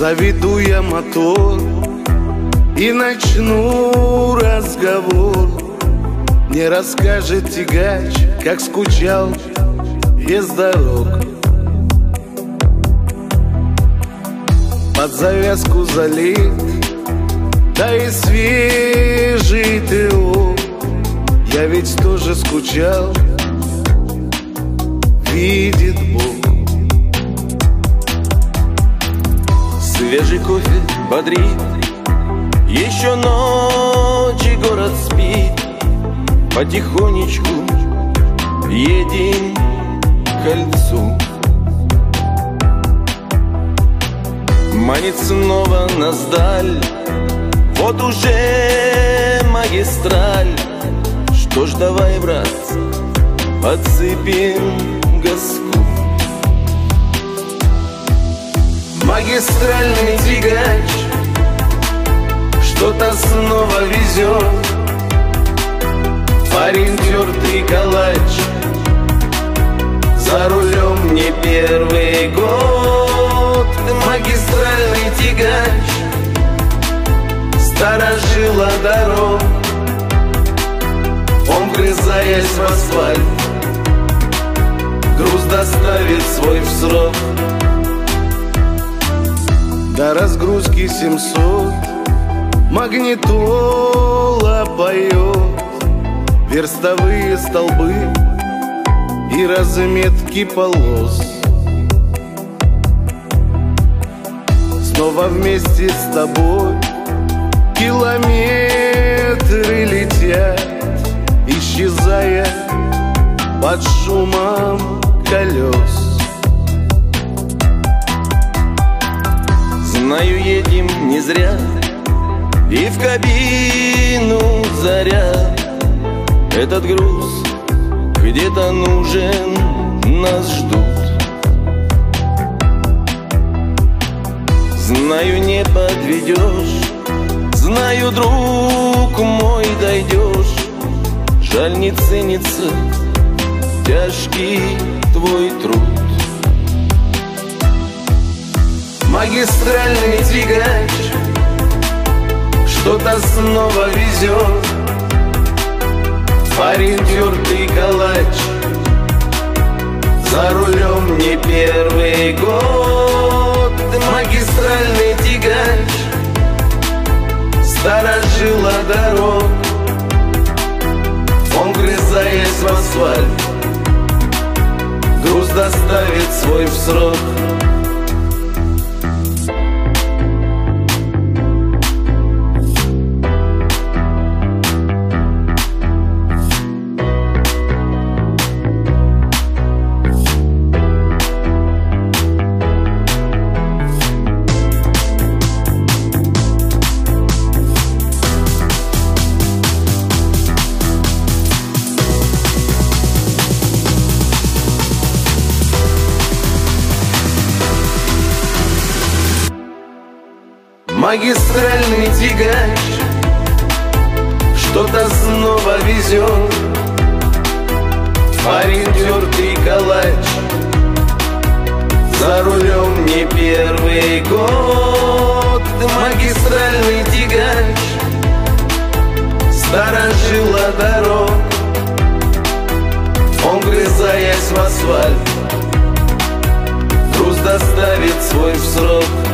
Заведу я мотор и начну разговор. Мне расскажет тягач, как скучал без дорог. Под завязку залит, да и свежий ТО. Я ведь тоже скучал, видит Бог. Свежий кофе бодрит, еще ночи город спит. Потихонечку едем к кольцу. Манит снова нас даль, вот уже магистраль. Что ж, давай, брат, подсыпем газку. Магистральный тягач что-то снова везет. Парень тертый калач, за рулем не первый год. Магистральный тягач, старожила дорог. Он, вгрызаясь в асфальт, груз доставит свой в срок. До разгрузки 700 магнитола поет верстовые столбы и разметки полос. Снова вместе с тобой километры летят, исчезая под шумом колес. Знаю, едем не зря, и в кабину заряд. Этот груз где-то нужен, нас ждут. Знаю, не подведешь, знаю, друг мой, дойдешь. Жаль, не ценится тяжкий твой труд. Магистральный тягач что-то снова везет. Парень тертый калач, за рулем не первый год. Магистральный тягач, старожила дорог. Он, вгрызаясь в асфальт, груз доставит свой в срок. Магистральный тягач что-то снова везет. Парень тертый калач, за рулем не первый год. Магистральный тягач, старожила дорог. Он, вгрызаясь в асфальт, груз доставит свой в срок.